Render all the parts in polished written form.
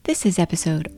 This is episode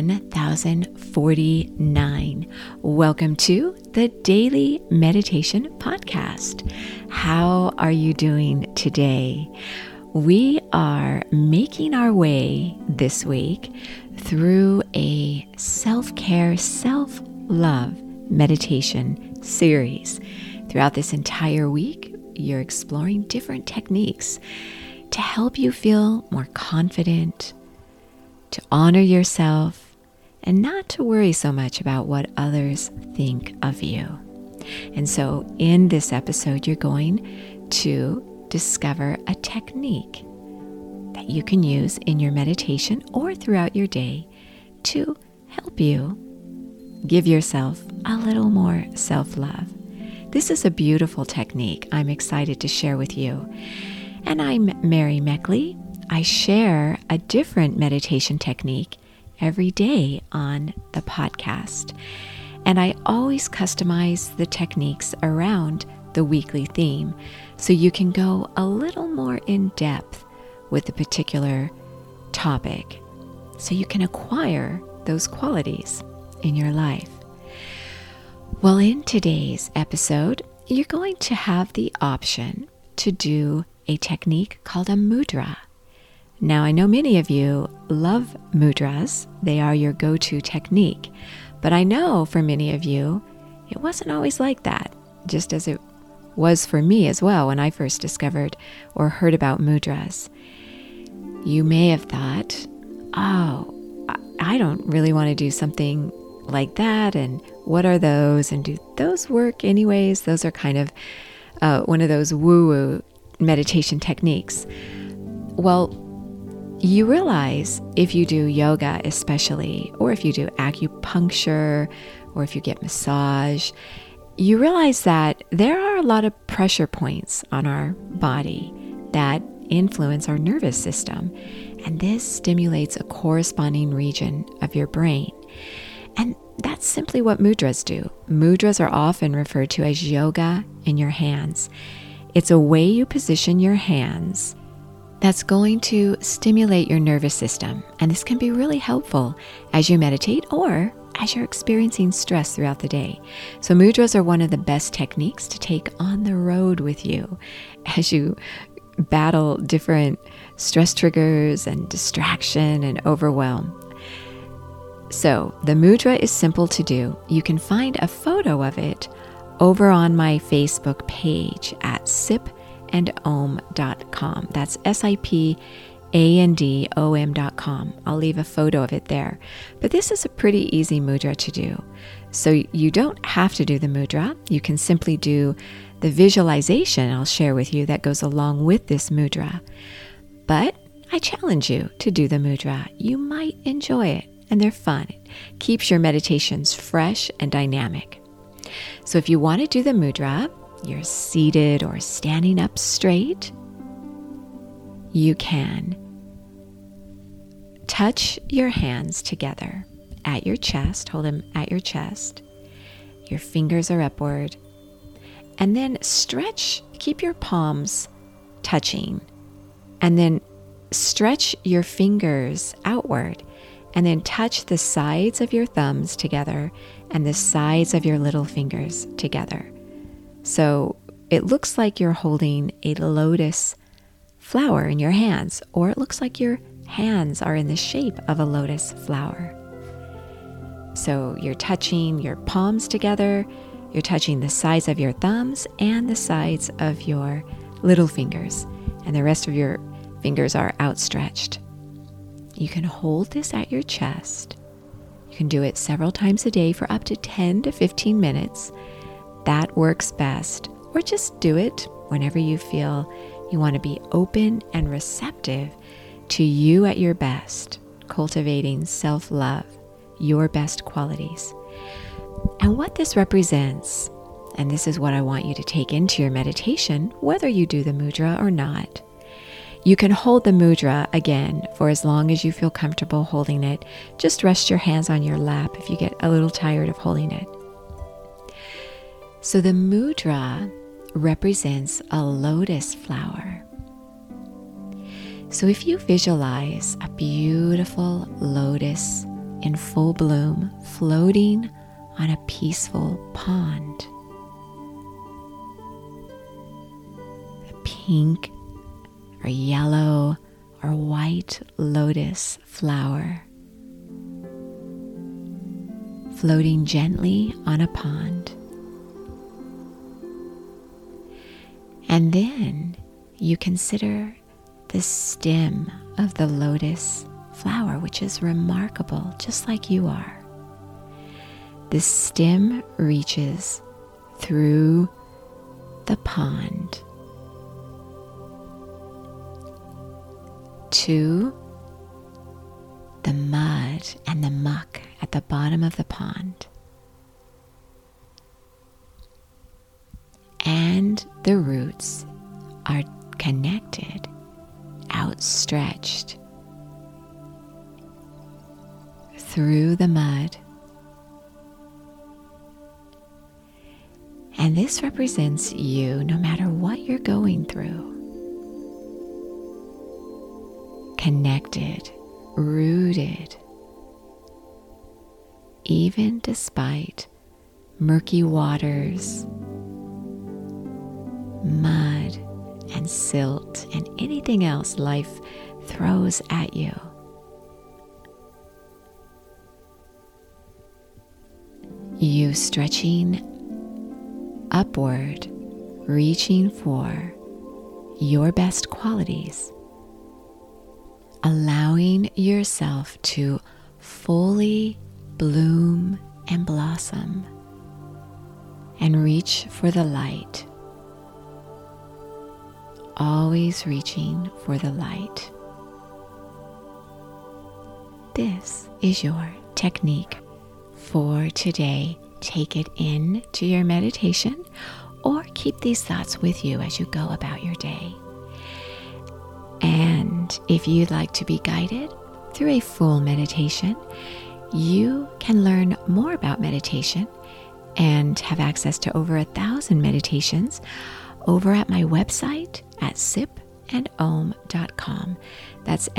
1049. Welcome to the Daily Meditation Podcast. How are you doing today? We are making our way this week through a self-care, self-love meditation series. Throughout this entire week, you're exploring different techniques to help you feel more confident, to honor yourself, and not to worry so much about what others think of you. And so in this episode, you're going to discover a technique that you can use in your meditation or throughout your day to help you give yourself a little more self-love. This is a beautiful technique I'm excited to share with you. And I'm Mary Meckley. I share a different meditation technique every day on the podcast. And I always customize the techniques around the weekly theme so you can go a little more in depth with a particular topic so you can acquire those qualities in your life. Well, in today's episode, you're going to have the option to do a technique called a mudra. Now, I know many of you love mudras. They are your go-to technique. But I know for many of you, it wasn't always like that, just as it was for me as well when I first discovered or heard about mudras. You may have thought, oh, I don't really want to do something like that, and what are those, and do those work anyways? Those are kind of one of those woo-woo meditation techniques. Well, you realize if you do yoga especially, or if you do acupuncture, or if you get massage, you realize that there are a lot of pressure points on our body that influence our nervous system. And this stimulates a corresponding region of your brain. And that's simply what mudras do. Mudras are often referred to as yoga in your hands. It's a way you position your hands that's going to stimulate your nervous system. And this can be really helpful as you meditate or as you're experiencing stress throughout the day. So mudras are one of the best techniques to take on the road with you as you battle different stress triggers and distraction and overwhelm. So the mudra is simple to do. You can find a photo of it over on my Facebook page at sipandom.com. That's SIPANDOM.com. I'll leave a photo of it there. But this is a pretty easy mudra to do. So you don't have to do the mudra. You can simply do the visualization I'll share with you that goes along with this mudra. But I challenge you to do the mudra. You might enjoy it, and they're fun. It keeps your meditations fresh and dynamic. So if you want to do the mudra, you're seated or standing up straight, you can touch your hands together at your chest, hold them at your chest. Your fingers are upward. And then stretch, keep your palms touching. And then stretch your fingers outward. And then touch the sides of your thumbs together and the sides of your little fingers together. So it looks like you're holding a lotus flower in your hands, or it looks like your hands are in the shape of a lotus flower. So you're touching your palms together, you're touching the sides of your thumbs and the sides of your little fingers, and the rest of your fingers are outstretched. You can hold this at your chest. You can do it several times a day for up to 10 to 15 minutes. That works best. Or just do it whenever you feel you want to be open and receptive to you at your best, cultivating self-love, your best qualities. And what this represents, and this is what I want you to take into your meditation, whether you do the mudra or not. You can hold the mudra again for as long as you feel comfortable holding it. Just rest your hands on your lap if you get a little tired of holding it. So the mudra represents a lotus flower. So if you visualize a beautiful lotus in full bloom floating on a peaceful pond, the pink or yellow or white lotus flower floating gently on a pond. And then you consider the stem of the lotus flower, which is remarkable, just like you are. The stem reaches through the pond to the mud and the muck at the bottom of the pond. And the roots are connected, outstretched through the mud. And this represents you no matter what you're going through. Connected, rooted, even despite murky waters, mud and silt and anything else life throws at you. You stretching upward, reaching for your best qualities, allowing yourself to fully bloom and blossom and reach for the light. Always reaching for the light. This is your technique for today. Take it into your meditation or keep these thoughts with you as you go about your day. And if you'd like to be guided through a full meditation, you can learn more about meditation and have access to over 1,000 meditations over at my website at sipandom.com. That's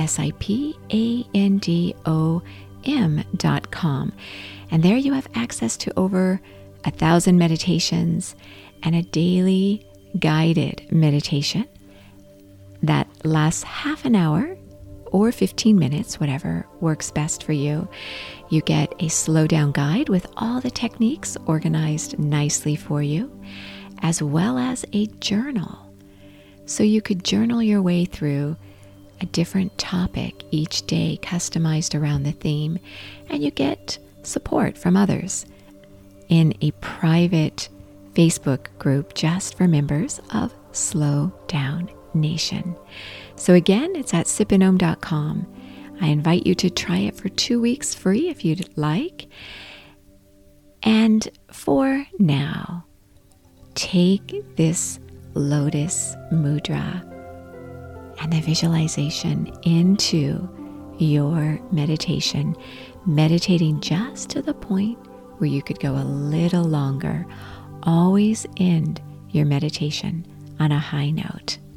SIPANDOM.com. And there you have access to over 1,000 meditations and a daily guided meditation that lasts half an hour or 15 minutes, whatever works best for you. You get a slow down guide with all the techniques organized nicely for you, as well as a journal. So you could journal your way through a different topic each day, customized around the theme, and you get support from others in a private Facebook group just for members of Slow Down Nation. So again, it's at sipandom.com. I invite you to try it for 2 weeks free if you'd like. And for now, take this lotus mudra and the visualization into your meditation, meditating just to the point where you could go a little longer. Always end your meditation on a high note.